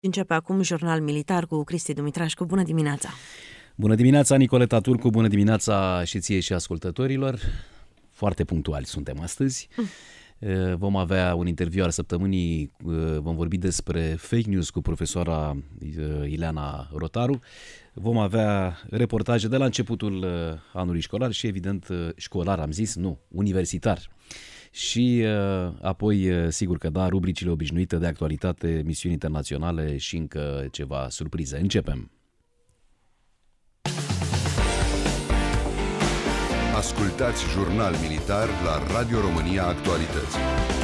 Începe acum Jurnal Militar cu Cristi Dumitrașcu. Bună dimineața! Bună dimineața, Nicoleta Turcu, bună dimineața și ție și ascultătorilor. Foarte punctuali suntem astăzi. Vom avea un interviu al săptămânii, vom vorbi despre fake news cu profesoara Ileana Rotaru. Vom avea reportaje de la începutul anului școlar și evident școlar, am zis, nu, universitar. Și apoi, sigur că da, rubricile obișnuite de actualitate, misiuni internaționale și încă ceva surprize. Începem! Ascultați Jurnal Militar la Radio România Actualități.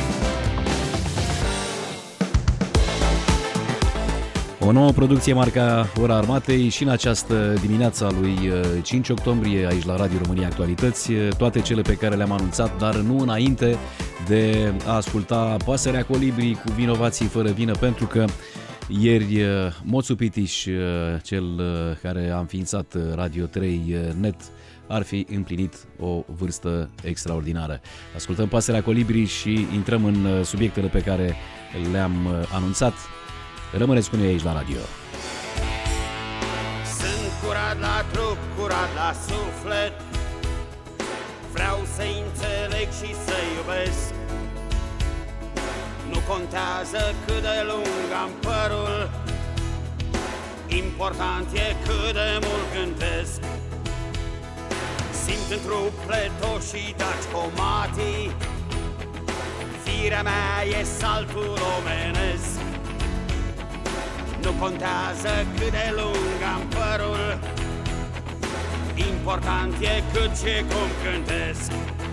O nouă producție marca ora armatei și în această dimineață a lui 5 octombrie aici la Radio România Actualități, toate cele pe care le-am anunțat, dar nu înainte de a asculta Pasărea Colibri cu Vinovații fără vină, pentru că ieri Moțu Pitiș, cel care a înființat Radio 3 Net, ar fi împlinit o vârstă extraordinară. Ascultăm Pasărea Colibri și intrăm în subiectele pe care le-am anunțat. Rămâneți cu noi aici la radio. Sunt curat la trup, curat la suflet. Vreau să înțeleg și să iubesc. Nu contează cât de lung am părul, important e cât de mult gândesc. Simt în trup pletoșii daci comatii. Firea mea e saltul omenesc. Nu contează cât de lung am părul, important e cât și cum cântesc.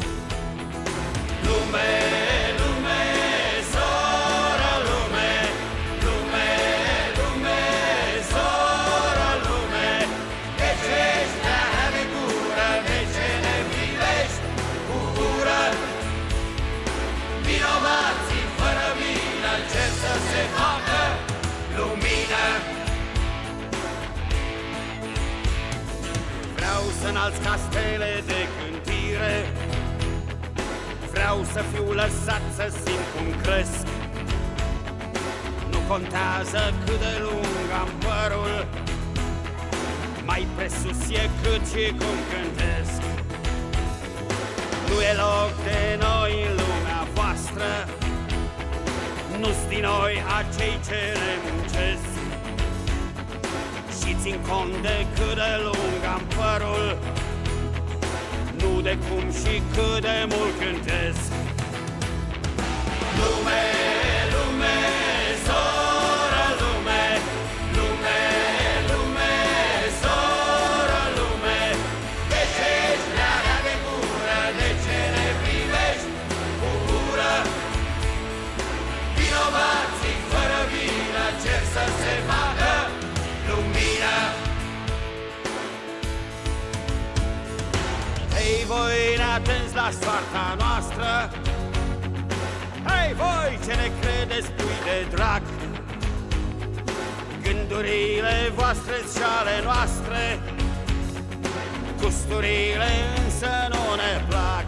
Lume, lume, soră lume, lume, lume, soră lume. De ce ești prea de gură, de ce ne privești cu ură? Vinovații fără vină, cer să se facă lumină. Vreau să înalți castele de cântire, vreau să fiu lăsat să simt cum cresc. Nu contează cât de lung am părul, mai presus e cât și cum cântesc. Nu e loc de noi în lumea voastră, nu-s din noi acei ce ne muncesc. Și țin cont de cât de lung am părul, nu de cum și cât de mult cântesc. Lume, lume, soră lume, lume, lume, soră lume. De ce ești prea de gură, de ce ne privești cu ură? Vinovații fără vină, cer să se facă lumină. Hei voi neatenți la soarta noastră, hei voi ce ne credeți pui de drag, gândurile voastre-s și ale noastre, gusturile însă nu ne plac.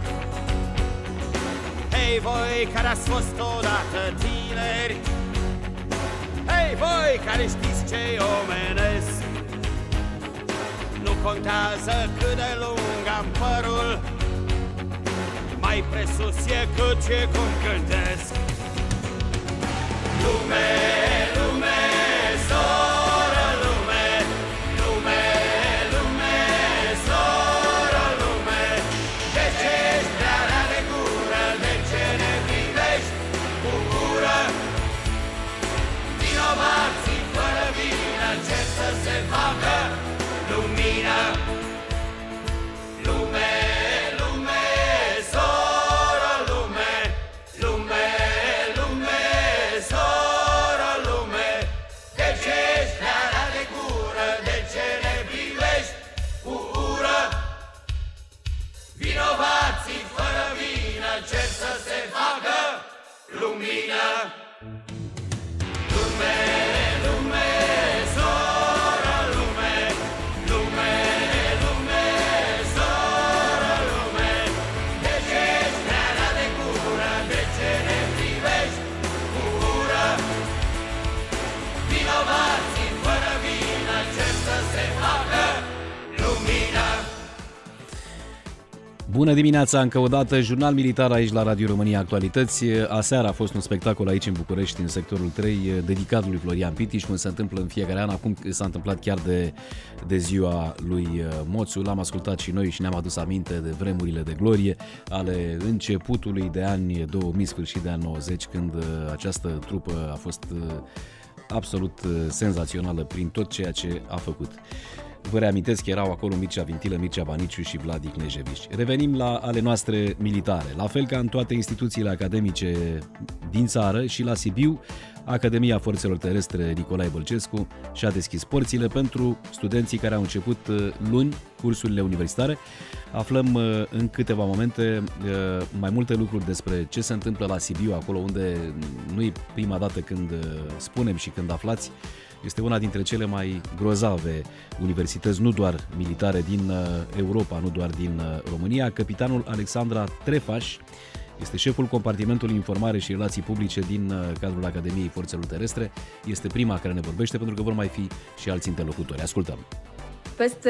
Hei voi care ați fost odată tineri, hei voi care știți ce-i omenesc. Nu contează cât de lung am părul, mai presus e cât și cum cântesc. Lume, lume, soră lume, lume, lume, soră lume. De ce ești prea de gură, de ce ne privești cu ură? Vinovații fără vină, cer să se facă lumină. Lume, lume, soră lume, lume, lume, soră lume. Bună dimineața, încă o dată, Jurnal Militar aici la Radio România Actualități. Aseară a fost un spectacol aici în București, în sectorul 3, dedicat lui Florian Pitiș, cum se întâmplă în fiecare an. Acum s-a întâmplat chiar de ziua lui Moțu. L-am ascultat și noi și ne-am adus aminte de vremurile de glorie ale începutului de ani 2000, sfârșit de ani 90, când această trupă a fost absolut senzațională prin tot ceea ce a făcut. Vă reamintesc că erau acolo Mircea Vintilă, Mircea Baniciu și Vladi Knežević. Revenim la ale noastre militare. La fel ca în toate instituțiile academice din țară, și la Sibiu, Academia Forțelor Terestre Nicolae Bălcescu și-a deschis porțile pentru studenții care au început luni cursurile universitare. Aflăm în câteva momente mai multe lucruri despre ce se întâmplă la Sibiu, acolo unde nu e prima dată când spunem și când aflați. Este una dintre cele mai grozave universități, nu doar militare, din Europa, nu doar din România. Capitanul Alexandra Trefaș este șeful compartimentului Informare și Relații Publice din cadrul Academiei Forțelor Terestre. Este prima care ne vorbește, pentru că vor mai fi și alți interlocutori. Ascultăm! Peste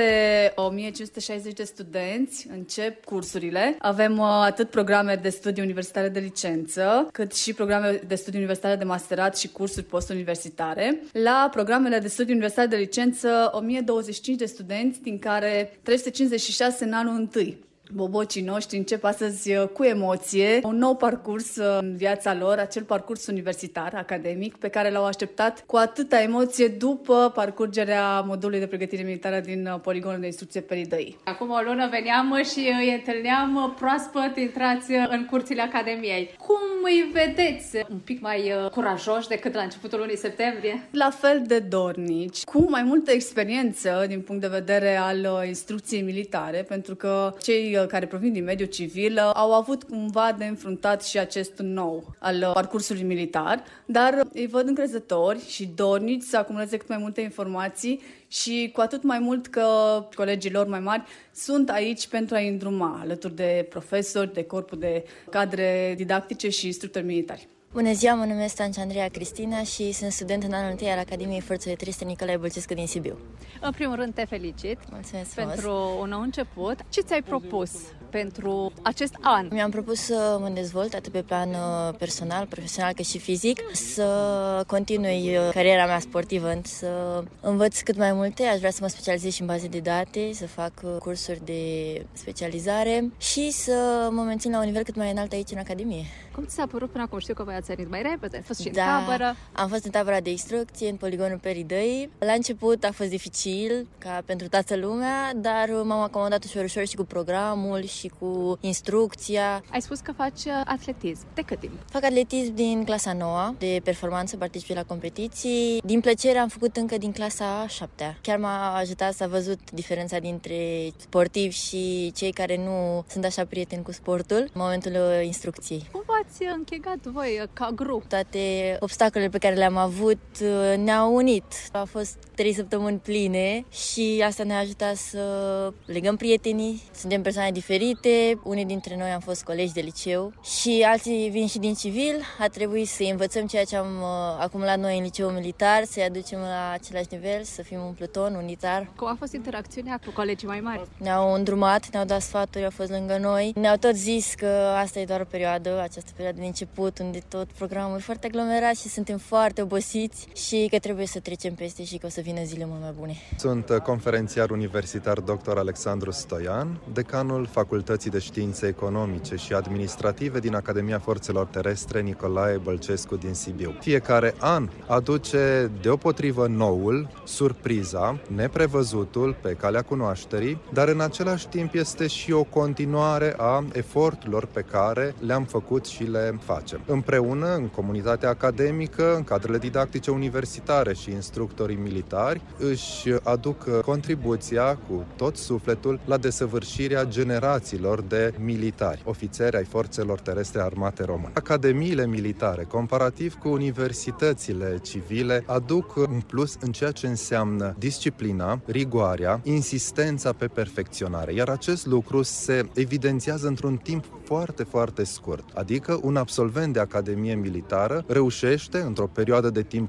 1560 de studenți încep cursurile. Avem atât programe de studii universitare de licență, cât și programe de studii universitare de masterat și cursuri postuniversitare. La programele de studii universitare de licență, 1025 de studenți, din care 356 în anul întâi. Bobocii noștri încep astăzi cu emoție un nou parcurs în viața lor, acel parcurs universitar, academic, pe care l-au așteptat cu atâta emoție după parcurgerea modulului de pregătire militară din poligonul de instrucție Peridăi. Acum o lună veneam și îi întâlneam proaspăt intrați în curțile Academiei. Cum îi vedeți? Un pic mai curajoși decât la începutul lunii septembrie? La fel de dornici, cu mai multă experiență din punct de vedere al instrucției militare, pentru că cei care provin din mediul civil au avut cumva de înfruntat și acest nou al parcursului militar, dar îi văd încrezători și dornici să acumuleze cât mai multe informații și cu atât mai mult că colegii lor mai mari sunt aici pentru a-i îndruma, alături de profesori, de corpul de cadre didactice și instructori militari. Bună ziua, mă numesc Stancia Andreea Cristina și sunt student în anul 1 al Academiei Forțelor Terestre Nicolae Bălcescu din Sibiu. În primul rând te felicit. Mulțumesc pentru un nou început. Ce ți-ai propus pentru acest an? Mi-am propus să mă dezvolt atât pe plan personal, profesional, cât și fizic, să continui cariera mea sportivă, să învăț cât mai multe. Aș vrea să mă specializez și în baze de date, să fac cursuri de specializare și să mă mențin la un nivel cât mai înalt aici în Academie. Cum ți s-a părut până acum? Știu că voi ați venit mai repede, ai fost și în tabără. Am fost în tabăra de instrucție, în poligonul Peridăi. La început a fost dificil, ca pentru toată lumea, dar m-am acomodat ușor și cu programul și cu instrucția. Ai spus că faci atletism. De cât timp? Fac atletism din clasa 9, de performanță, particip la competiții. Din plăcere am făcut încă din clasa 7-a. Chiar m-a ajutat să văzut diferența dintre sportivi și cei care nu sunt așa prieteni cu sportul în momentul instrucției. Cum v-ați închegat voi ca grup? Toate obstacolele pe care le-am avut ne-au unit. A fost 3 săptămâni pline și asta ne-a ajutat să legăm prietenii. Suntem persoane diferite, unii dintre noi am fost colegi de liceu și alții vin și din civil. A trebuit să învățăm ceea ce am acumulat noi în liceul militar, să-i aducem la același nivel, să fim un pluton unitar. Cum a fost interacțiunea cu colegii mai mari? Ne-au îndrumat, ne-au dat sfaturi, au fost lângă noi. Ne-au tot zis că asta e doar o perioadă, această perioadă de început, unde tot programul e foarte aglomerat și suntem foarte obosiți și că trebuie să trecem peste și că o să vină zile mult mai bune. Sunt conferențiar universitar dr. Alexandru Stoian, decanul Facultății de Științe Economice și Administrative din Academia Forțelor Terestre Nicolae Bălcescu din Sibiu. Fiecare an aduce deopotrivă noul, surpriza, neprevăzutul pe calea cunoașterii, dar în același timp este și o continuare a eforturilor pe care le-am făcut și le facem. Împreună, în comunitatea academică, în cadrele didactice universitare și instructorii militari își aduc contribuția cu tot sufletul la desăvârșirea generațiilor de militari, ofițeri ai Forțelor Terestre Armate Române. Academiile militare, comparativ cu universitățile civile, aduc un plus în ceea ce înseamnă disciplina, rigoarea, insistența pe perfecționare, iar acest lucru se evidențiază într-un timp foarte, foarte scurt. Adică un absolvent de Academie Militară reușește, într-o perioadă de timp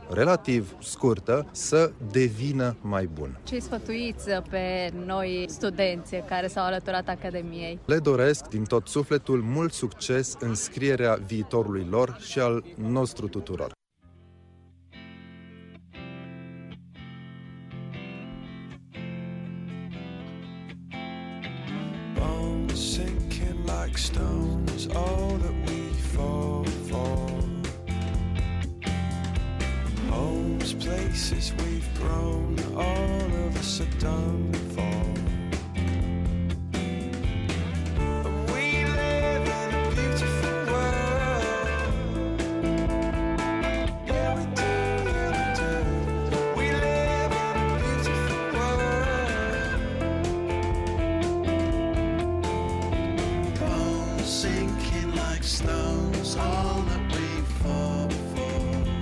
relativ scurtă să devină mai bun. Ce sfătuiți pe noi studenți care s-au alăturat Academiei? Le doresc din tot sufletul mult succes în scrierea viitorului lor și al nostru tuturor. Sinking like stones, all that we fall for. Homes, places we've grown, all of us are done for. And we live in a beautiful world. Yeah, we do, yeah, we do. We live in a beautiful world. Bones sinking like stones, all that we fall for.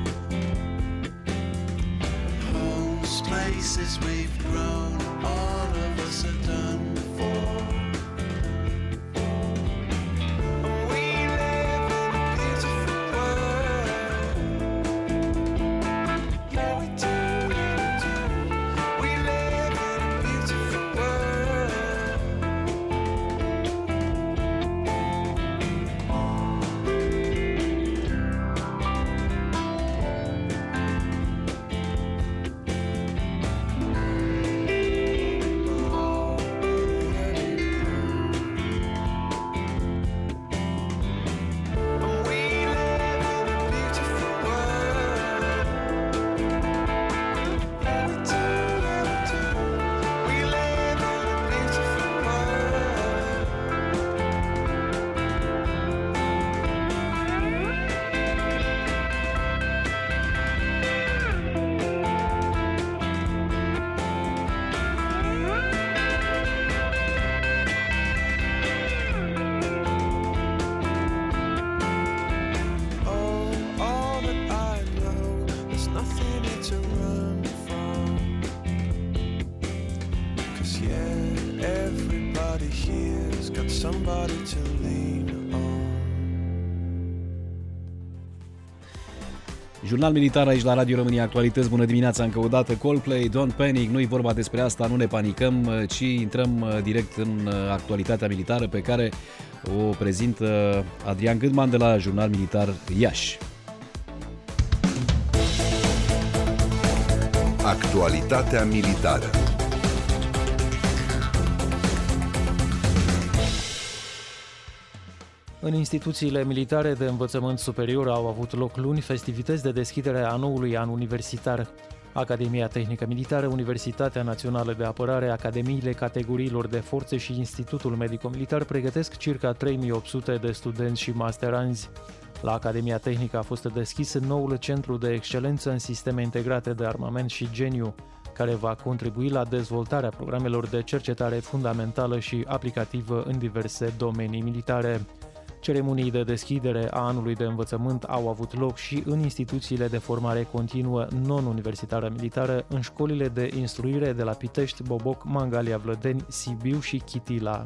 Places we've grown, all of us are done for. And we live in a beautiful world. Yeah, we do, yeah, we do. We live in a beautiful world. Jurnal militar aici la Radio România Actualități. Bună dimineața încă o dată. Coldplay, Don't Panic. Nu-i vorba despre asta, nu ne panicăm, ci intrăm direct în actualitatea militară pe care o prezintă Adrian Gândman de la Jurnal Militar Iași. Actualitatea militară. În instituțiile militare de învățământ superior au avut loc luni festivități de deschidere a noului an universitar. Academia Tehnică Militară, Universitatea Națională de Apărare, Academiile categoriilor de forțe și Institutul Medico-Militar pregătesc circa 3800 de studenți și masteranzi. La Academia Tehnică a fost deschis noul Centru de Excelență în Sisteme Integrate de Armament și Geniu, care va contribui la dezvoltarea programelor de cercetare fundamentală și aplicativă în diverse domenii militare. Ceremonii de deschidere a anului de învățământ au avut loc și în instituțiile de formare continuă non-universitară militară, în școlile de instruire de la Pitești, Boboc, Mangalia Vlădeni, Sibiu și Chitila.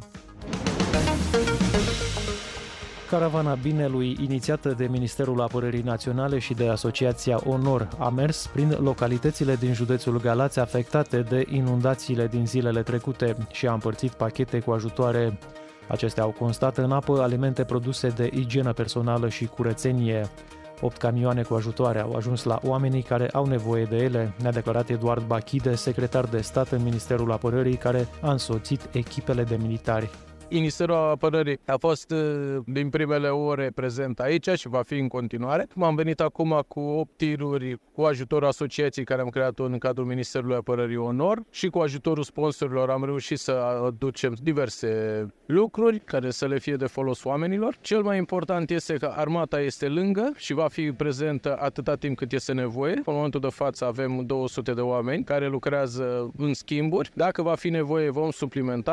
Caravana Binelui, inițiată de Ministerul Apărării Naționale și de Asociația Onor, a mers prin localitățile din județul Galați afectate de inundațiile din zilele trecute și a împărțit pachete cu ajutoare. Acestea au constat în apă alimente, produse de igienă personală și curățenie. 8 camioane cu ajutoare au ajuns la oamenii care au nevoie de ele, ne-a declarat Eduard Bachide, secretar de stat în Ministerul Apărării, care a însoțit echipele de militari. Ministerul Apărării a fost din primele ore prezent aici și va fi în continuare. Am venit acum cu 8 tiruri cu ajutorul asociației care am creat-o în cadrul Ministerului Apărării Onor și cu ajutorul sponsorilor am reușit să aducem diverse lucruri care să le fie de folos oamenilor. Cel mai important este că armata este lângă și va fi prezentă atâta timp cât este nevoie. În momentul de față avem 200 de oameni care lucrează în schimburi. Dacă va fi nevoie vom suplimenta.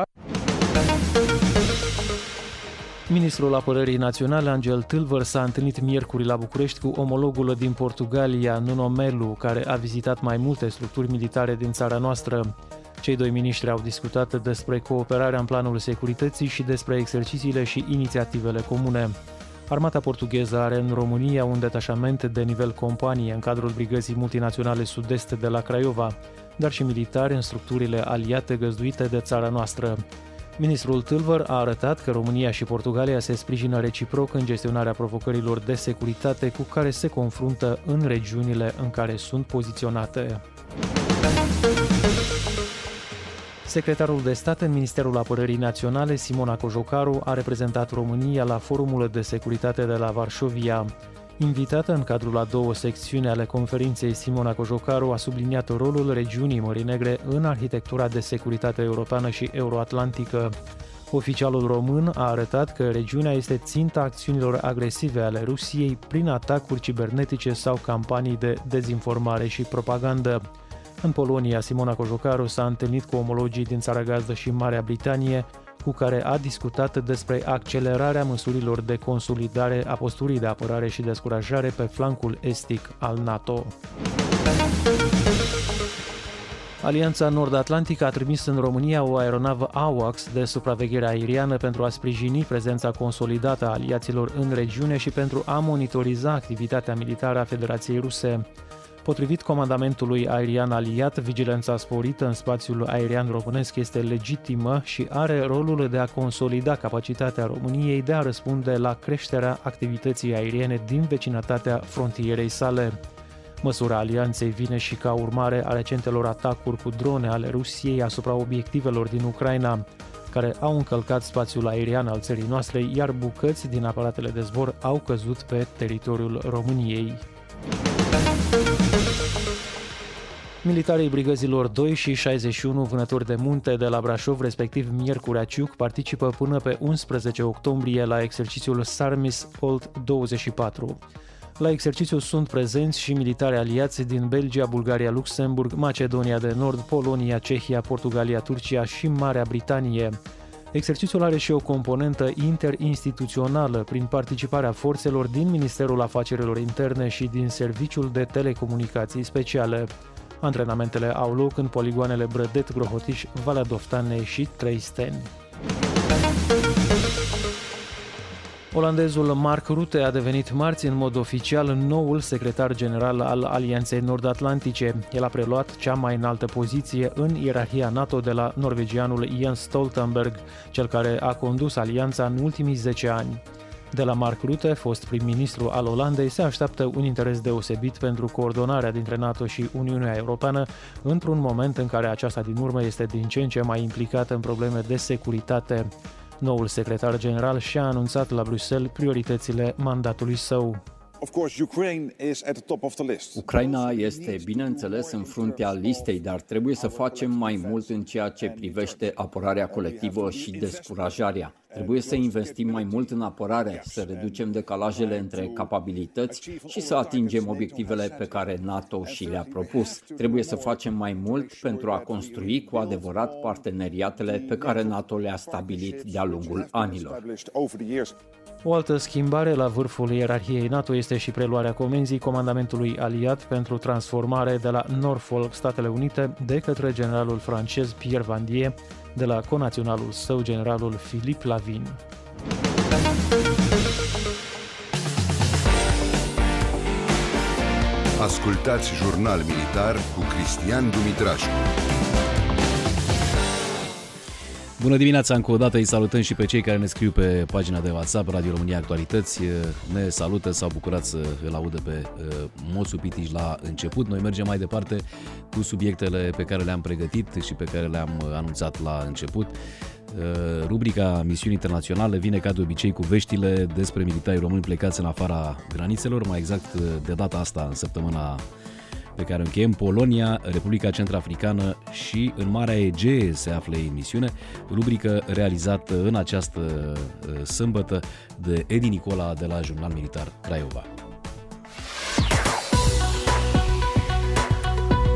Ministrul Apărării Naționale, Angel Tâlvăr, s-a întâlnit miercuri la București cu omologul din Portugalia, Nuno Melo, care a vizitat mai multe structuri militare din țara noastră. Cei doi miniștri au discutat despre cooperarea în planul securității și despre exercițiile și inițiativele comune. Armata portugheză are în România un detașament de nivel companie în cadrul Brigăzii Multinaționale Sud-Est de la Craiova, dar și militari în structurile aliate găzduite de țara noastră. Ministrul Tâlvăr a arătat că România și Portugalia se sprijină reciproc în gestionarea provocărilor de securitate cu care se confruntă în regiunile în care sunt poziționate. Secretarul de stat în Ministerul Apărării Naționale, Simona Cojocaru, a reprezentat România la Forumul de Securitate de la Varșovia. Invitată în cadrul a 2 secțiuni ale conferinței, Simona Cojocaru a subliniat rolul regiunii Mării Negre în arhitectura de securitate europeană și euroatlantică. Oficialul român a arătat că regiunea este ținta acțiunilor agresive ale Rusiei prin atacuri cibernetice sau campanii de dezinformare și propagandă. În Polonia, Simona Cojocaru s-a întâlnit cu omologii din țara gazdă și Marea Britanie, cu care a discutat despre accelerarea măsurilor de consolidare a posturii de apărare și descurajare pe flancul estic al NATO. Alianța Nord-Atlantică a trimis în România o aeronavă AWACS de supraveghere aeriană pentru a sprijini prezența consolidată a aliaților în regiune și pentru a monitoriza activitatea militară a Federației Ruse. Potrivit comandamentului aerian aliat, vigilența sporită în spațiul aerian românesc este legitimă și are rolul de a consolida capacitatea României de a răspunde la creșterea activității aeriene din vecinătatea frontierei sale. Măsura alianței vine și ca urmare a recentelor atacuri cu drone ale Rusiei asupra obiectivelor din Ucraina, care au încălcat spațiul aerian al țării noastre, iar bucăți din aparatele de zbor au căzut pe teritoriul României. Militarii brigăzilor 2 și 61 vânători de munte de la Brașov, respectiv Miercurea Ciuc, participă până pe 11 octombrie la exercițiul Sarmis Olt 24. La exercițiu sunt prezenți și militari aliați din Belgia, Bulgaria, Luxemburg, Macedonia de Nord, Polonia, Cehia, Portugalia, Turcia și Marea Britanie. Exercițiul are și o componentă interinstituțională prin participarea forțelor din Ministerul Afacerilor Interne și din Serviciul de Telecomunicații Speciale. Antrenamentele au loc în poligoanele Brădet, Grohotiș, Valea Doftanei și Treisteni. Olandezul Mark Rutte a devenit marți în mod oficial noul secretar general al Alianței Nord-Atlantice. El a preluat cea mai înaltă poziție în ierarhia NATO de la norvegianul Jens Stoltenberg, cel care a condus alianța în ultimii 10 ani. De la Mark Rutte, fost prim-ministru al Olandei, se așteaptă un interes deosebit pentru coordonarea dintre NATO și Uniunea Europeană, într-un moment în care aceasta din urmă este din ce în ce mai implicată în probleme de securitate. Noul secretar general și-a anunțat la Bruxelles prioritățile mandatului său. Ucraina este, bineînțeles, în fruntea listei, dar trebuie să facem mai mult în ceea ce privește apărarea colectivă și descurajarea. Trebuie să investim mai mult în apărare, să reducem decalajele între capabilități și să atingem obiectivele pe care NATO și le-a propus. Trebuie să facem mai mult pentru a construi cu adevărat parteneriatele pe care NATO le-a stabilit de-a lungul anilor. O altă schimbare la vârful ierarhiei NATO este și preluarea comenzii comandamentului aliat pentru transformare de la Norfolk, Statele Unite, de către generalul francez Pierre Vandier, de la conaționalul său, generalul Philippe Lavigne. Ascultați Jurnal Militar cu Cristian Dumitrașcu. Bună dimineața, încă o dată îi salutăm și pe cei care ne scriu pe pagina de WhatsApp Radio România Actualități. Ne salută, s-au bucurat să îl audă pe Moțu Pitiș la început. Noi mergem mai departe cu subiectele pe care le-am pregătit și pe care le-am anunțat la început. Rubrica Misiuni Internaționale vine ca de obicei cu veștile despre militarii români plecați în afara granițelor, mai exact de data asta în săptămâna pe care o încheiem. Polonia, Republica Centrafricană și în Marea Egee se află în misiune, rubrică realizată în această sâmbătă de Edi Nicola de la Jurnal Militar Craiova.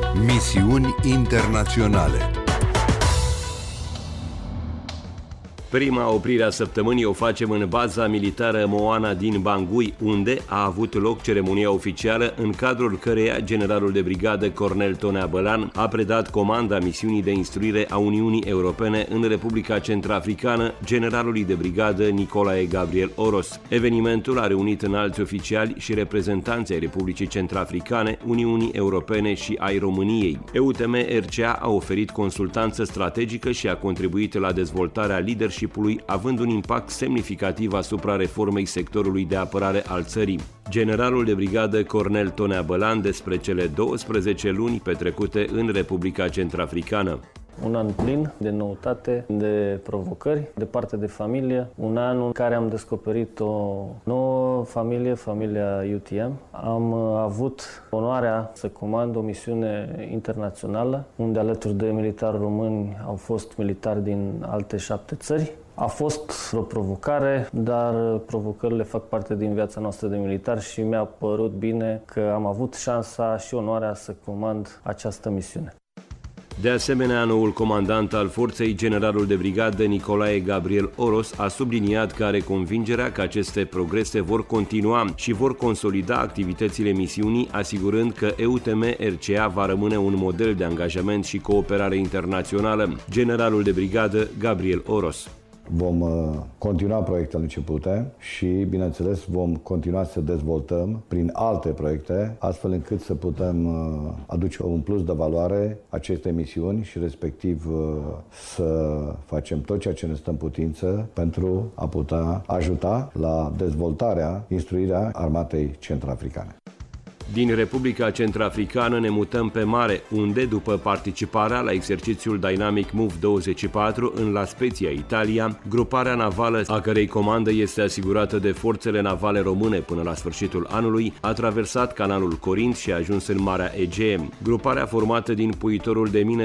Misiuni internaționale. Prima oprire a săptămânii o facem în baza militară Moana din Bangui, unde a avut loc ceremonia oficială în cadrul căreia generalul de brigadă Cornel Tonea Bălan a predat comanda misiunii de instruire a Uniunii Europene în Republica Centrafricană generalului de brigadă Nicolae Gabriel Oros. Evenimentul a reunit înalți oficiali și reprezentanți ai Republicii Centrafricane, Uniunii Europene și ai României. EUTM-RCA a oferit consultanță strategică și a contribuit la dezvoltarea leadership-ului, având un impact semnificativ asupra reformei sectorului de apărare al țării. Generalul de brigadă Cornel Tonea Bălan despre cele 12 luni petrecute în Republica Centrafricană. Un an plin de noutate, de provocări, de parte de familie. Un an în care am descoperit o nouă familie, familia UTM. Am avut onoarea să comand o misiune internațională, unde alături de militari români au fost militari din alte 7 țări. A fost o provocare, dar provocările fac parte din viața noastră de militar și mi-a părut bine că am avut șansa și onoarea să comand această misiune. De asemenea, noul comandant al forței, generalul de brigadă Nicolae Gabriel Oros, a subliniat că are convingerea că aceste progrese vor continua și vor consolida activitățile misiunii, asigurând că EUTM-RCA va rămâne un model de angajament și cooperare internațională. Generalul de brigadă Gabriel Oros. Vom continua proiectele începute și, bineînțeles, vom continua să dezvoltăm prin alte proiecte, astfel încât să putem aduce un plus de valoare acestei misiuni și, respectiv, să facem tot ceea ce ne stă în putință pentru a putea ajuta la dezvoltarea, instruirea armatei centrafricane. Din Republica Centrafricană ne mutăm pe mare, unde, după participarea la exercițiul Dynamic Move 24 în La Spezia, Italia, gruparea navală, a cărei comandă este asigurată de forțele navale române până la sfârșitul anului, a traversat canalul Corint și a ajuns în Marea Egee. Gruparea, formată din puitorul de mine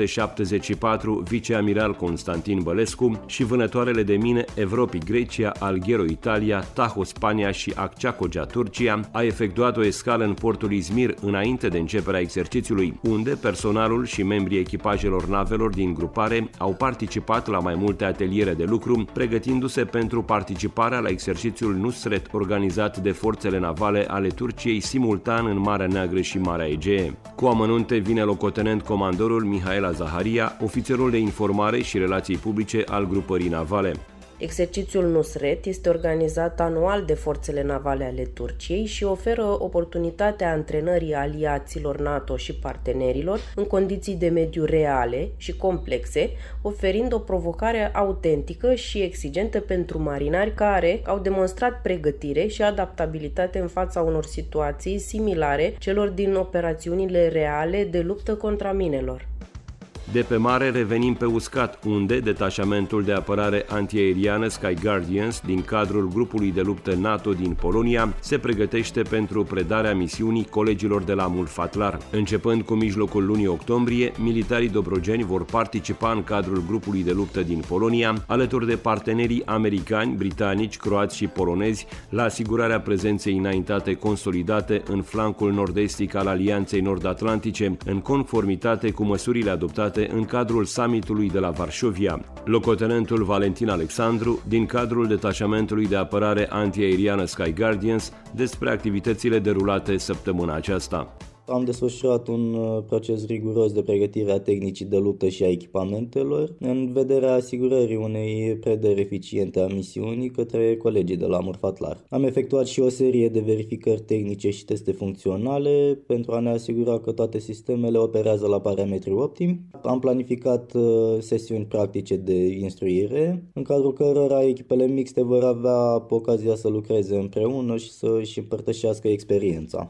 274, viceamiral Constantin Bălescu, și vânătoarele de mine Evropi Grecia, Alghero Italia, Taho Spania și Akçakoca Turcia, a efectuat o escală în portul Izmir înainte de începerea exercițiului, unde personalul și membrii echipajelor navelor din grupare au participat la mai multe ateliere de lucru, pregătindu-se pentru participarea la exercițiul Nusret organizat de forțele navale ale Turciei simultan în Marea Neagră și Marea Egee. Cu amănunte vine locotenent comandorul Mihaela Zaharia, ofițerul de informare și relații publice al grupării navale. Exercițiul Nusret este organizat anual de forțele navale ale Turciei și oferă oportunitatea antrenării aliaților NATO și partenerilor în condiții de mediu reale și complexe, oferind o provocare autentică și exigentă pentru marinari care au demonstrat pregătire și adaptabilitate în fața unor situații similare celor din operațiunile reale de luptă contra minelor. De pe mare revenim pe uscat, unde detașamentul de apărare antiaeriană Sky Guardians din cadrul grupului de luptă NATO din Polonia se pregătește pentru predarea misiunii colegilor de la Mulfatlar. Începând cu mijlocul lunii octombrie, militarii dobrogeni vor participa în cadrul grupului de luptă din Polonia, alături de partenerii americani, britanici, croați și polonezi, la asigurarea prezenței înaintate consolidate în flancul nord-estic al Alianței Nord-Atlantice, în conformitate cu măsurile adoptate în cadrul summitului de la Varșovia. Locotenentul Valentin Alexandru, din cadrul detașamentului de apărare antiaeriană Sky Guardians, despre activitățile derulate săptămâna aceasta. Am desfășurat un proces riguros de pregătire a tehnicii de luptă și a echipamentelor, în vederea asigurării unei predări eficiente a misiunii către colegii de la Mulfatlar. Am efectuat și o serie de verificări tehnice și teste funcționale pentru a ne asigura că toate sistemele operează la parametri optimi. Am planificat sesiuni practice de instruire, în cadrul cărora echipele mixte vor avea ocazia să lucreze împreună și să își împărtășească experiența.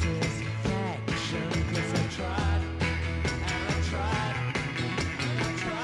Tried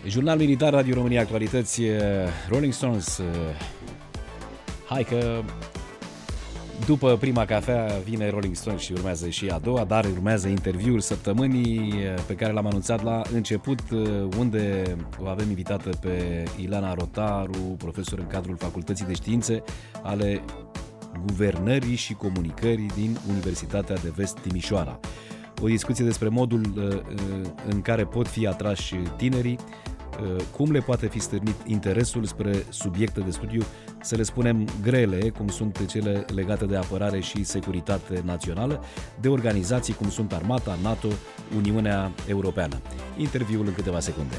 Jurnal militar, Radio România Actualități, Rolling Stones. Hai că după prima cafea vine Rolling Stones și urmează și a doua, dar urmează interviul săptămânii pe care l-am anunțat la început, unde o avem invitată pe Ileana Rotaru, profesor în cadrul Facultății de Științe ale Guvernării și Comunicării din Universitatea de Vest Timișoara. O discuție despre modul în care pot fi atrași tinerii, cum le poate fi stârnit interesul spre subiecte de studiu, să le spunem grele, cum sunt cele legate de apărare și securitate națională, de organizații cum sunt Armata, NATO, Uniunea Europeană. Interviul în câteva secunde.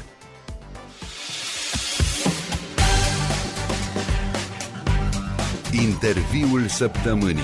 Interviul săptămânii.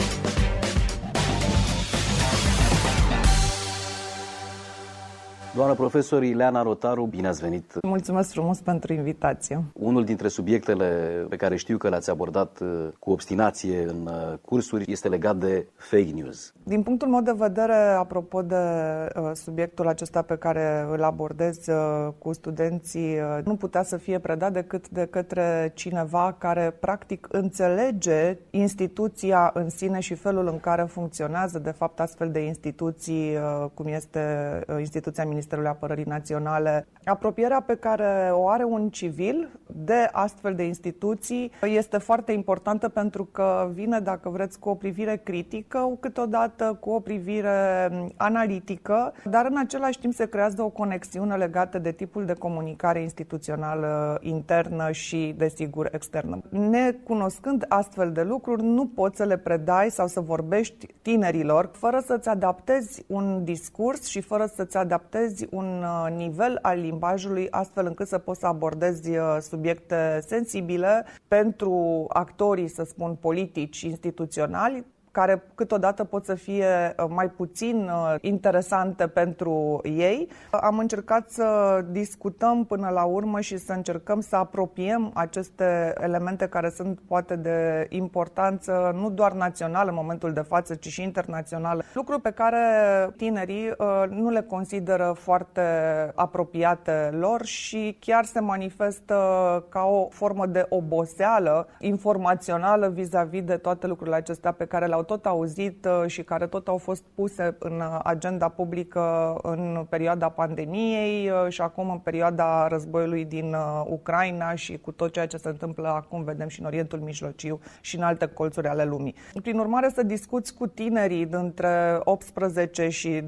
Doamna profesor Ileana Rotaru, bine ați venit! Mulțumesc frumos pentru invitație! Unul dintre subiectele pe care știu că le-ați abordat cu obstinație în cursuri este legat de fake news. Din punctul meu de vedere, apropo de subiectul acesta pe care îl abordez cu studenții, nu putea să fie predat decât de către cineva care practic înțelege instituția în sine și felul în care funcționează, de fapt, astfel de instituții, cum este instituția Ministerului Apărării Naționale. Apropierea pe care o are un civil de astfel de instituții este foarte importantă pentru că vine, dacă vreți, cu o privire critică, câteodată cu o privire analitică, dar în același timp se creează o conexiune legată de tipul de comunicare instituțională internă și, desigur, externă. Necunoscând astfel de lucruri, nu poți să le predai sau să vorbești tinerilor fără să-ți adaptezi un discurs și fără să-ți adaptezi un nivel al limbajului astfel încât să poți să abordezi subiecte sensibile pentru actorii, să spun, politici, instituționali, care câteodată pot să fie mai puțin interesante pentru ei. Am încercat să discutăm până la urmă și să încercăm să apropiem aceste elemente care sunt poate de importanță nu doar națională în momentul de față, ci și internațională. Lucruri pe care tinerii nu le consideră foarte apropiate lor și chiar se manifestă ca o formă de oboseală informațională vis-a-vis de toate lucrurile acestea pe care le-au tot auzit și care tot au fost puse în agenda publică în perioada pandemiei și acum în perioada războiului din Ucraina și cu tot ceea ce se întâmplă acum, vedem și în Orientul Mijlociu și în alte colțuri ale lumii. Prin urmare, să discuți cu tinerii dintre 18 și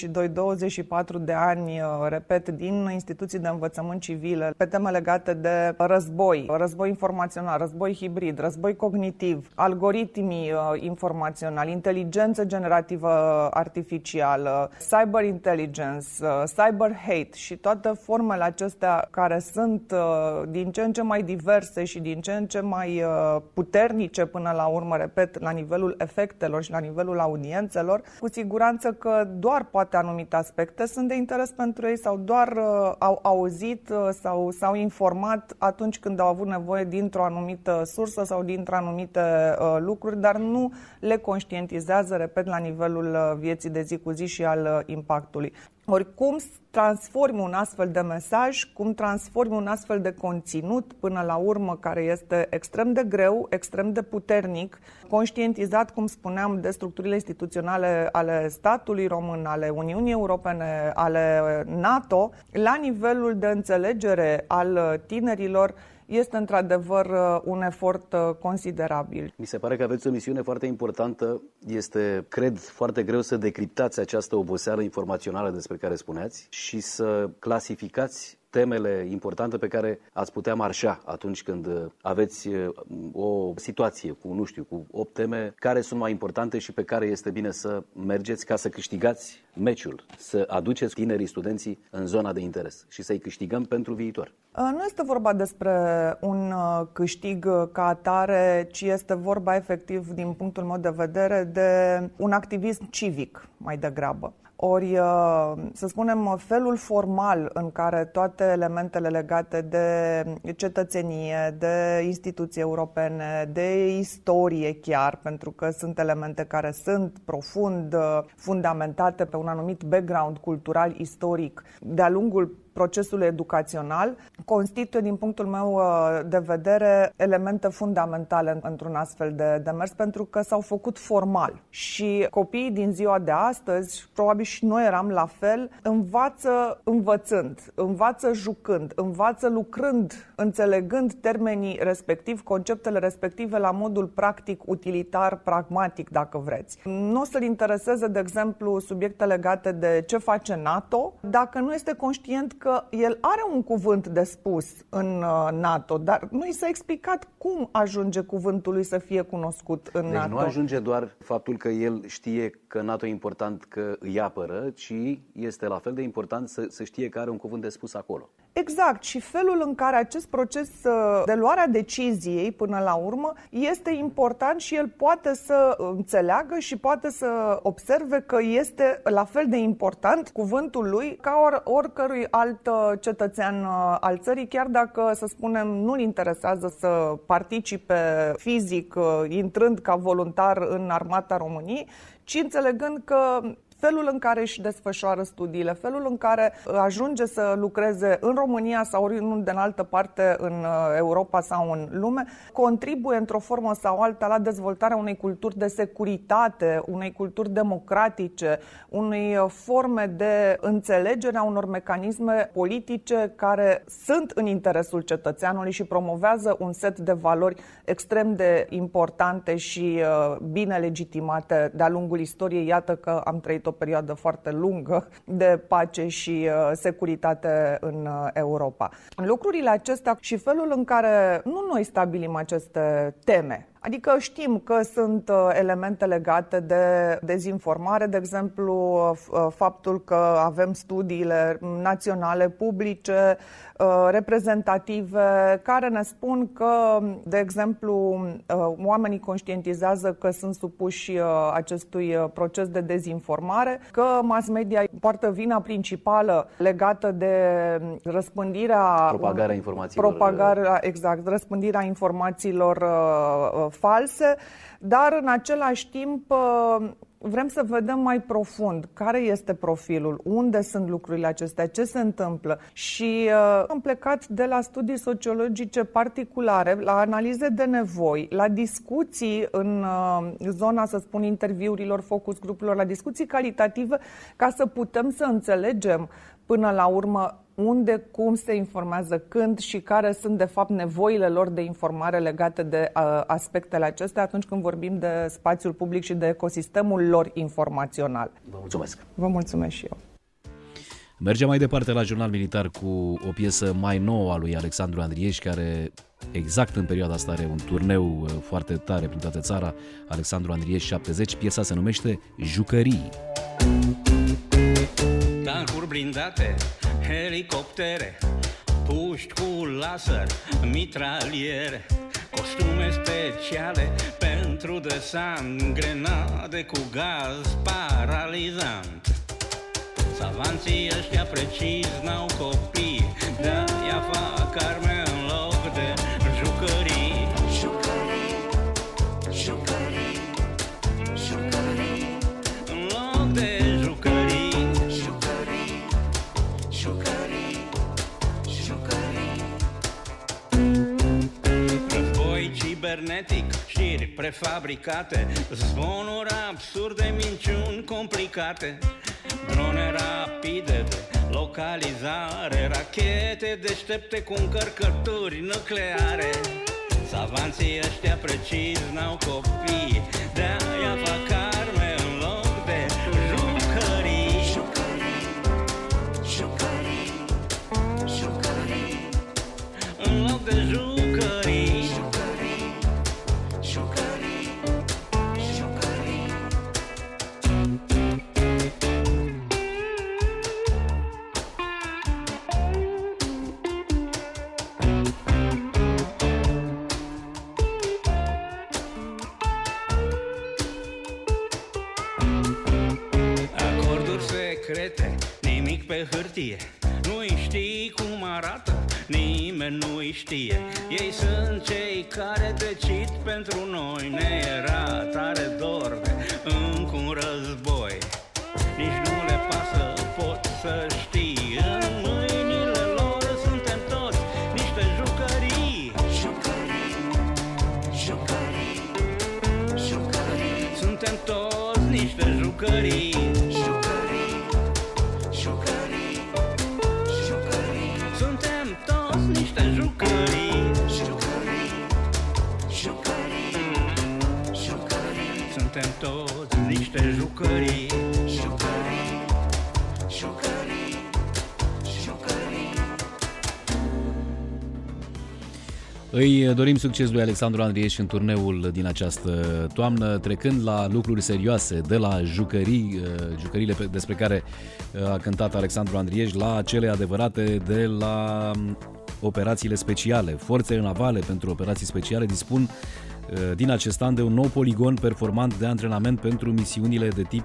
22-24 de ani, repet, din instituții de învățământ civile, pe teme legate de război informațional, război hibrid, război cognitiv, algoritmii informaționali, inteligență generativă artificială, cyber intelligence, cyber hate și toate formele acestea care sunt din ce în ce mai diverse și din ce în ce mai puternice până la urmă, repet, la nivelul efectelor și la nivelul audiențelor, cu siguranță că doar poate anumite aspecte sunt de interes pentru ei sau doar au auzit sau s-au informat atunci când au avut nevoie dintr-o anumită sursă sau dintre anumite lucruri, dar nu le conștientizează, repet, la nivelul vieții de zi cu zi și al impactului. Ori cum transformi un astfel de mesaj, cum transformi un astfel de conținut până la urmă, care este extrem de greu, extrem de puternic, conștientizat, cum spuneam, de structurile instituționale ale statului român, ale Uniunii Europene, ale NATO, la nivelul de înțelegere al tinerilor, este într-adevăr un efort considerabil. Mi se pare că aveți o misiune foarte importantă. Este, cred, foarte greu să decriptați această oboseală informațională despre care spuneați și să clasificați temele importante pe care ați putea marșa atunci când aveți o situație cu, nu știu, cu 8 teme care sunt mai importante și pe care este bine să mergeți ca să câștigați meciul, să aduceți tinerii studenții în zona de interes și să-i câștigăm pentru viitor. Nu este vorba despre un câștig ca atare, ci este vorba efectiv, din punctul meu de vedere, de un activism civic mai degrabă. Ori, să spunem, felul formal în care toate elementele legate de cetățenie, de instituții europene, de istorie chiar, pentru că sunt elemente care sunt profund fundamentate pe un anumit background cultural, istoric, de-a lungul procesul educațional constituie, din punctul meu de vedere, elemente fundamentale într-un astfel de demers, pentru că s-au făcut formal. Și copiii din ziua de astăzi, probabil și noi eram la fel, învață învățând, învață jucând, învață lucrând, înțelegând termenii respectivi, conceptele respective la modul practic, utilitar, pragmatic, dacă vreți. Nu o să-l intereseze, de exemplu, subiecte legate de ce face NATO, dacă nu este conștient că el are un cuvânt de spus în NATO, dar nu i s-a explicat cum ajunge cuvântul lui să fie cunoscut în NATO. Nu ajunge doar faptul că el știe că NATO e important, că îi apără, ci este la fel de important să știe că are un cuvânt de spus acolo. Exact, și felul în care acest proces de luarea deciziei până la urmă este important și el poate să înțeleagă și poate să observe că este la fel de important cuvântul lui ca oricărui alt cetățean al țării, chiar dacă, să spunem, nu-l interesează să participe fizic, intrând ca voluntar în Armata României, ci înțelegând că felul în care își desfășoară studiile, felul în care ajunge să lucreze în România sau oriunde în altă parte în Europa sau în lume, contribuie într-o formă sau alta la dezvoltarea unei culturi de securitate, unei culturi democratice, unei forme de înțelegere a unor mecanisme politice care sunt în interesul cetățeanului și promovează un set de valori extrem de importante și bine legitimate de-a lungul istoriei. Iată că am trăit o perioadă foarte lungă de pace și securitate în Europa. Lucrurile acestea și felul în care nu noi stabilim aceste teme, adică știm că sunt elemente legate de dezinformare, de exemplu faptul că avem studiile naționale publice, reprezentative, care ne spun că, de exemplu, oamenii conștientizează că sunt supuși acestui proces de dezinformare, că mass media poartă vina principală legată de răspândirea răspândirea informațiilor false, dar în același timp vrem să vedem mai profund care este profilul, unde sunt lucrurile acestea, ce se întâmplă. Și am plecat de la studii sociologice particulare, la analize de nevoi, la discuții în zona, să spun, interviurilor, focus grupurilor, la discuții calitative, ca să putem să înțelegem până la urmă unde, cum se informează, când și care sunt de fapt nevoile lor de informare legate de aspectele acestea atunci când vorbim de spațiul public și de ecosistemul lor informațional. Vă mulțumesc! Vă mulțumesc și eu! Mergem mai departe la Jurnal Militar cu o piesă mai nouă a lui Alexandru Andrieș, care exact în perioada asta are un turneu foarte tare prin toată țara. Alexandru Andrieș 70, piesa se numește Jucării. Tancuri blindate, helicoptere, puști cu laser, mitraliere, costume speciale pentru desant, grenade cu gaz paralizant. Savanții ăștia precis n-au copii, de-aia fac arme în loc de jucării. Jucării, jucării, jucării, în loc de jucării. Jucării, jucării, jucării. Război cibernetic, știri prefabricate, zvonuri absurde, minciuni complicate, drone rapide de localizare, rachete deștepte cu încărcături nucleare. Savanții ăștia precis n-au copii, de-aia fac arme în loc de jucării. Jucării, jucării, jucării, în loc de jucării. Jucării, jucării, jucării. Secrete, nimic pe hârtie, nu-i știi cum arată, nimeni nu-i știe. Ei sunt cei care decid pentru noi, ne era tare dor de încă un război. Nici nu le pasă, pot să știi, în mâinile niște jucării. Suntem toți niște jucării. Îi dorim succes lui Alexandru Andrieș în turneul din această toamnă, trecând la lucruri serioase, de la jucăriile despre care a cântat Alexandru Andrieș, la cele adevărate, de la operațiile speciale. Forțele navale pentru operații speciale dispun din acest an de un nou poligon performant de antrenament pentru misiunile de tip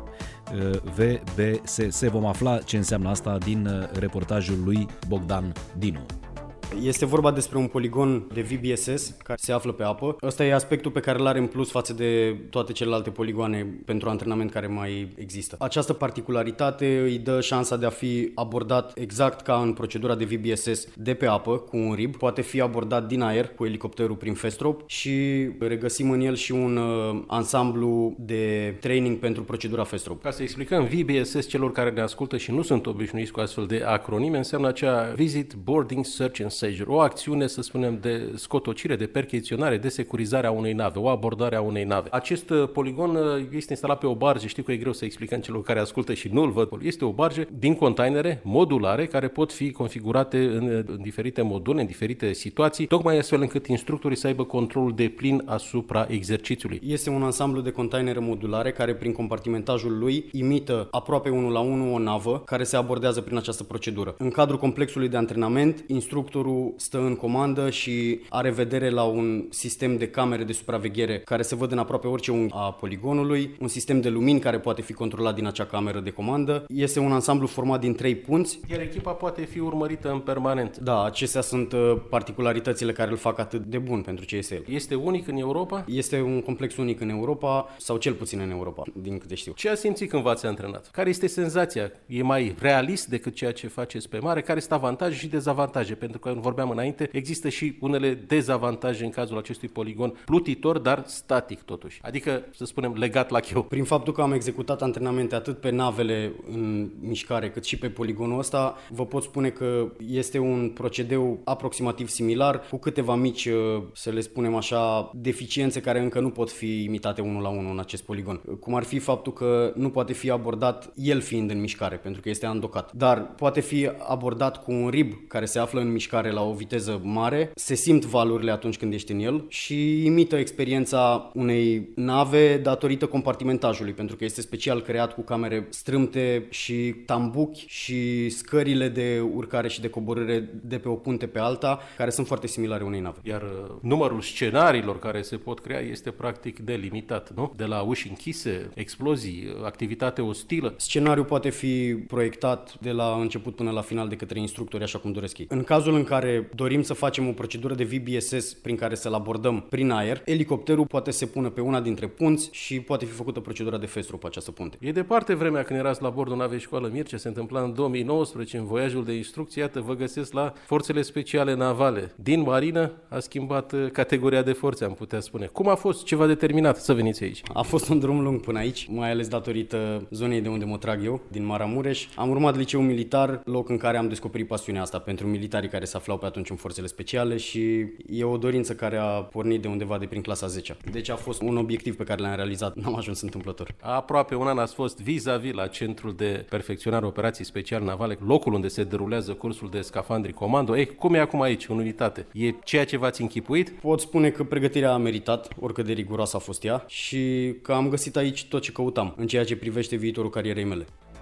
VBSS. Vom afla ce înseamnă asta din reportajul lui Bogdan Dinu. Este vorba despre un poligon de VBSS care se află pe apă. Ăsta e aspectul pe care îl are în plus față de toate celelalte poligoane pentru antrenament care mai există. Această particularitate îi dă șansa de a fi abordat exact ca în procedura de VBSS de pe apă cu un RIB. Poate fi abordat din aer cu elicopterul prin FESTROP și regăsim în el și un ansamblu de training pentru procedura FESTROP. Ca să explicăm, VBSS celor care ne ascultă și nu sunt obișnuiți cu astfel de acronime, înseamnă acea Visit, Boarding, Search and Seizure, o acțiune, să spunem, de scotocire, de percheziționare, de securizare a unei nave, o abordare a unei nave. Acest poligon este instalat pe o barge, știu că e greu să explicăm celor care ascultă și nu-l văd. Este o barge din containere modulare care pot fi configurate în diferite module, în diferite situații, tocmai astfel încât instructorii să aibă controlul deplin asupra exercițiului. Este un ansamblu de containere modulare care prin compartimentajul lui imită aproape 1 la 1 o navă care se abordează prin această procedură. În cadrul complexului de antrenament, instructorul stă în comandă și are vedere la un sistem de camere de supraveghere care se văd în aproape orice unghi a poligonului, un sistem de lumini care poate fi controlat din acea cameră de comandă. Este un ansamblu format din 3 punți. Iar echipa poate fi urmărită în permanent. Da, acestea sunt particularitățile care îl fac atât de bun pentru ce este el. Este unic în Europa? Este un complex unic în Europa, sau cel puțin în Europa, din câte știu. Ce ați simțit când v-ați antrenat? Care este senzația? E mai realist decât ceea ce faceți pe mare? Care sunt avantaje și dezavantaje? Pentru că vorbeam înainte, există și unele dezavantaje în cazul acestui poligon plutitor, dar static totuși. Adică, să spunem, legat la cheu. Prin faptul că am executat antrenamente atât pe navele în mișcare, cât și pe poligonul ăsta, vă pot spune că este un procedeu aproximativ similar, cu câteva mici, să le spunem așa, deficiențe care încă nu pot fi imitate 1 la 1 în acest poligon. Cum ar fi faptul că nu poate fi abordat el fiind în mișcare, pentru că este andocat. Dar poate fi abordat cu un RIB care se află în mișcare la o viteză mare, se simt valurile atunci când ești în el și imită experiența unei nave datorită compartimentajului, pentru că este special creat cu camere strâmte și tambuchi și scările de urcare și de coborâre de pe o punte pe alta, care sunt foarte similare unei nave. Iar numărul scenariilor care se pot crea este practic delimitat, nu? De la uși închise, explozii, activitate ostilă. Scenariul poate fi proiectat de la început până la final de către instructori, așa cum doresc ei. În cazul în care dorim să facem o procedură de VBSS prin care să-l abordăm prin aer, elicopterul poate se pune pe una dintre punți și poate fi făcută procedura de FESTROP pe această punte. E departe vremea când erați la bordul navei Școală Mircea, se întâmpla în 2019 în voiajul de instrucție, iată, vă găsesc la Forțele Speciale Navale. Din marină a schimbat categoria de forțe, am putea spune. Cum a fost? Ce v-a determinat să veniți aici? A fost un drum lung până aici, mai ales datorită zonei de unde mă trag eu, din Maramureș. Am urmat liceul militar, loc în care am descoperit pasiunea asta pentru militarii care se aflau pe atunci în forțele speciale și e o dorință care a pornit de undeva de prin clasa 10-a. Deci a fost un obiectiv pe care l-am realizat, n-am ajuns întâmplător. Aproape un an ați fost vis-a-vis la Centrul de Perfecționare Operații Speciale Navale, locul unde se derulează cursul de scafandri comando. Cum e acum aici, în unitate? E ceea ce v-ați închipuit? Pot spune că pregătirea a meritat, oricât de riguroasă a fost ea, și că am găsit aici tot ce căutam în ceea ce privește viitorul carierei mele.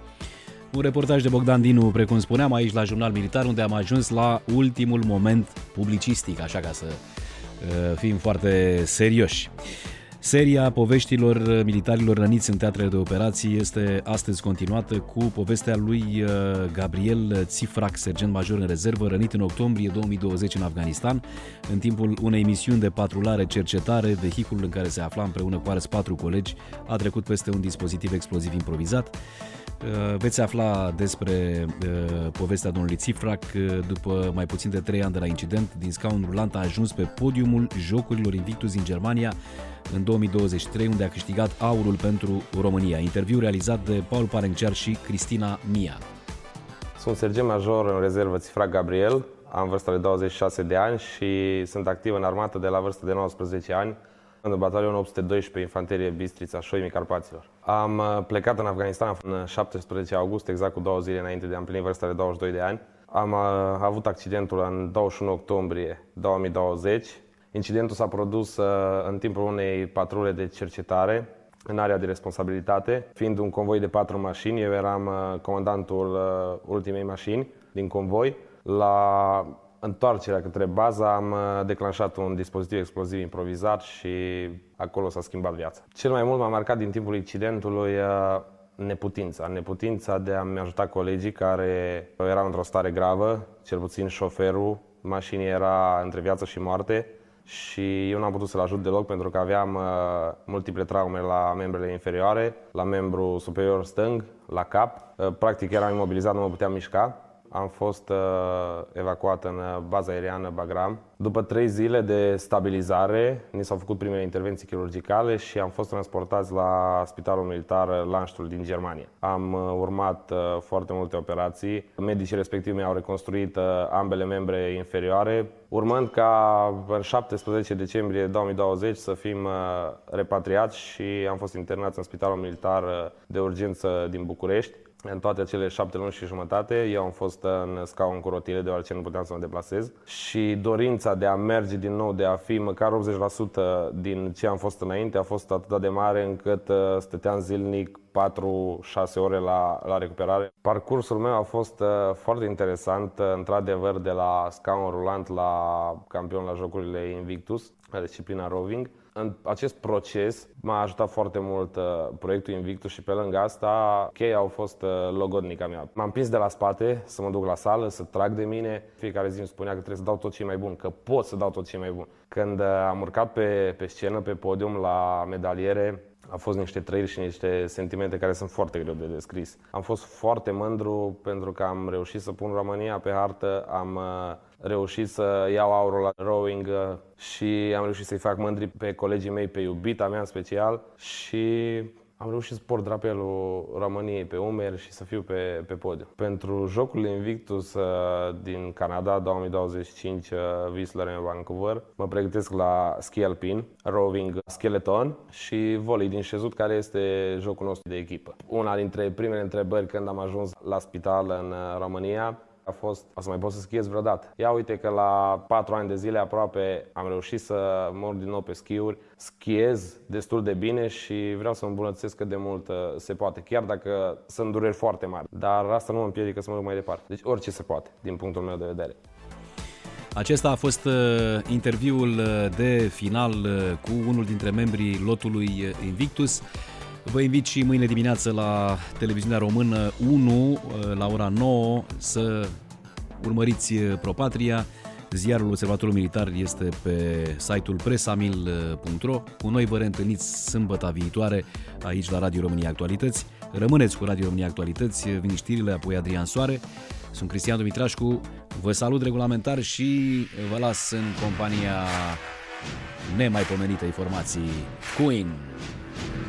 Un reportaj de Bogdan Dinu, precum spuneam, aici la Jurnal Militar, unde am ajuns la ultimul moment publicistic, așa ca să fim foarte serioși. Seria poveștilor militarilor răniți în teatrele de operații este astăzi continuată cu povestea lui Gabriel Țifrac, sergent major în rezervă, rănit în octombrie 2020 în Afganistan. În timpul unei misiuni de patrulare cercetare, vehiculul în care se afla împreună cu alți 4 colegi a trecut peste un dispozitiv exploziv improvizat. Veți afla despre povestea domnului Țifrac. După mai puțin de 3 ani de la incident, din scaun rulant a ajuns pe podiumul Jocurilor Invictus din Germania în 2023, unde a câștigat aurul pentru România. Interviu realizat de Paul Parenciar și Cristina Mia. Sunt sergent major în rezervă Țifrac Gabriel. am vârsta de 26 de ani și sunt activ în armată de la vârstă de 19 ani, în batalionul 812 Infanterie Bistrița, Șoimii Carpaților. Am plecat în Afganistan în 17 august, exact cu 2 zile înainte de a împlini vârsta de 22 de ani. Am avut accidentul în 21 octombrie 2020. Incidentul s-a produs în timpul unei patrule de cercetare în area de responsabilitate. Fiind un convoi de 4 mașini, eu eram comandantul ultimei mașini din convoi. La întoarcerea către bază am declanșat un dispozitiv exploziv improvizat și acolo s-a schimbat viața. Cel mai mult m-a marcat din timpul incidentului neputința de a-mi ajuta colegii care erau într-o stare gravă, cel puțin șoferul mașinii era între viață și moarte și eu n-am putut să-l ajut deloc pentru că aveam multiple traume la membrele inferioare, la membru superior stâng, la cap. Practic eram imobilizat, nu mă puteam mișca. Am fost evacuat în baza aeriană Bagram. După 3 zile de stabilizare, ni s-au făcut primele intervenții chirurgicale și am fost transportați la Spitalul Militar Landstuhl din Germania. Am urmat foarte multe operații. Medicii respectivi mi-au reconstruit ambele membre inferioare, urmând ca în 17 decembrie 2020 să fim repatriați și am fost internați în Spitalul Militar de Urgență din București. În toate acele 7 luni și jumătate, eu am fost în scaun cu rotile, deoarece nu puteam să mă deplasez. Și dorința de a merge din nou, de a fi măcar 80% din ce am fost înainte, a fost atât de mare încât stăteam zilnic 4-6 ore la recuperare. Parcursul meu a fost foarte interesant, într-adevăr, de la scaun rulant la campion la Jocurile Invictus, la disciplina rowing. În acest proces m-a ajutat foarte mult proiectul Invictus și pe lângă asta cheia au fost logodnica mea. M-am prins de la spate să mă duc la sală, să trag de mine. Fiecare zi îmi spunea că trebuie să dau tot ce e mai bun, că pot să dau tot ce e mai bun. Când am urcat pe scenă, pe podium, la medaliere, au fost niște trăiri și niște sentimente care sunt foarte greu de descris. Am fost foarte mândru pentru că am reușit să pun România pe hartă, am reușit să iau aurul la rowing și am reușit să-i fac mândri pe colegii mei, pe iubita mea în special și am reușit să port drapelul României pe umeri și să fiu pe podium. Pentru Jocurile Invictus din Canada 2025, Whistler în Vancouver, mă pregătesc la ski alpin, rowing skeleton și volei din șezut, care este jocul nostru de echipă. Una dintre primele întrebări când am ajuns la spital în România a fost: o să mai pot să schiez vreodată? Ia uite că la 4 ani de zile aproape am reușit să mor din nou pe schiuri, schiez destul de bine și vreau să îmbunătățesc cât de mult se poate, chiar dacă sunt dureri foarte mari. Dar asta nu mă împiedică să mă duc mai departe. Deci orice se poate, din punctul meu de vedere. Acesta a fost interviul de final cu unul dintre membrii lotului Invictus. Vă invit și mâine dimineață la Televiziunea Română 1, la ora 9, să urmăriți ProPatria. Ziarul Observatorul Militar este pe site-ul presamil.ro. Cu noi vă reîntâlniți sâmbăta viitoare aici la Radio România Actualități. Rămâneți cu Radio România Actualități, vin știrile, apoi Adrian Soare. Sunt Cristian Dumitrașcu, vă salut regulamentar și vă las în compania nemaipomenitei formații Queen.